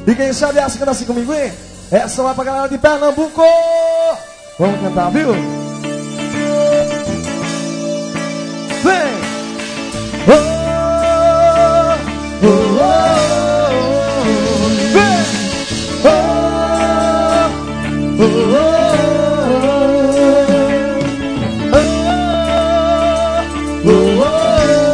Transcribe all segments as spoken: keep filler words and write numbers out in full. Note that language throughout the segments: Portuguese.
E quem sabe essa canta assim comigo, hein? Essa vai pra galera de Pernambuco. Vamos cantar, viu? Vem! Oh, oh, oh, oh. Vem! Oh, oh, oh, oh, oh, oh.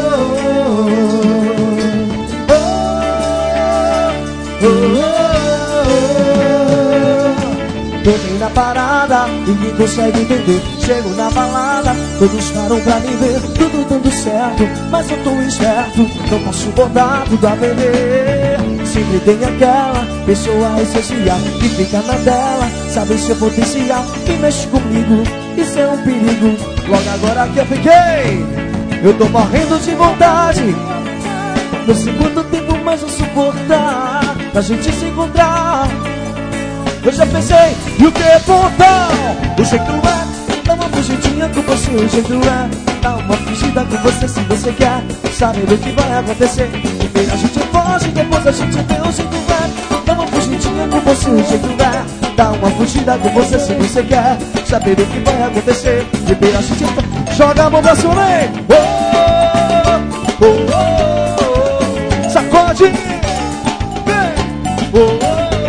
Toquei na parada, ninguém consegue entender. Chego na balada, todos param pra me ver. Tudo dando certo, mas eu tô esperto. Não posso botar tudo a vender. Sempre tem aquela pessoa essencial que fica na dela, sabe seu potencial, que mexe comigo, isso é um perigo. Logo agora que eu fiquei, eu tô morrendo de vontade. Não sei quanto tempo mais eu suportar pra gente se encontrar. Eu já pensei, e o que é portal? O jeito é, dá uma fugidinha com você. O jeito é, dá uma fugida com você se você quer saber o que vai acontecer. Primeiro a gente foge, depois a gente vê. O jeito é, dá uma fugidinha com você. O jeito é, dá uma fugida com você se você quer saber o que vai acontecer. Primeiro a gente joga a mão pra cima, hein? Oh, oh, oh, oh. Sacode! Vem! Oh, oh.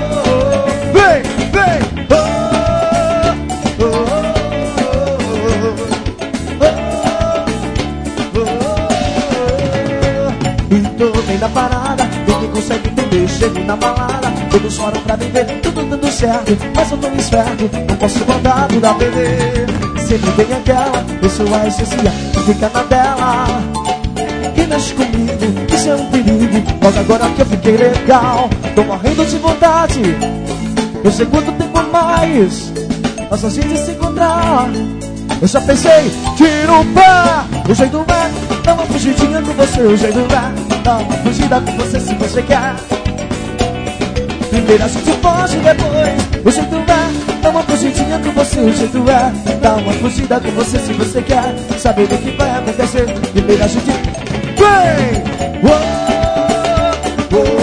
Na parada, ninguém consegue entender. Chego na balada, todos choram pra me ver. Tudo dando certo, mas eu tô esperto. Não posso botar tudo a perder. Sempre tem aquela pessoa essencial que fica na dela, que mexe comigo, isso é um perigo. Logo agora que eu fiquei legal, tô morrendo de vontade. Eu sei quanto tempo mais nós a gente se encontrar. Eu já pensei, tira o pé. O jeito é, dá uma fugidinha com você. O jeito é, dá uma fugida com você se você quer. Primeiro a gente foge, depois o jeito é, dá uma fugidinha com você. O jeito é, dá uma fugida com você se você quer saber o que vai acontecer. Primeiro a gente vem! Oh, oh, oh,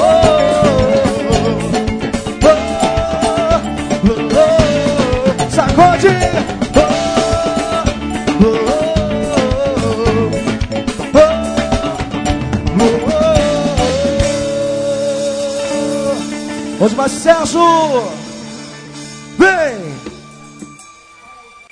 oh, oh, oh, oh. Sacode! Onde vai, Sérgio?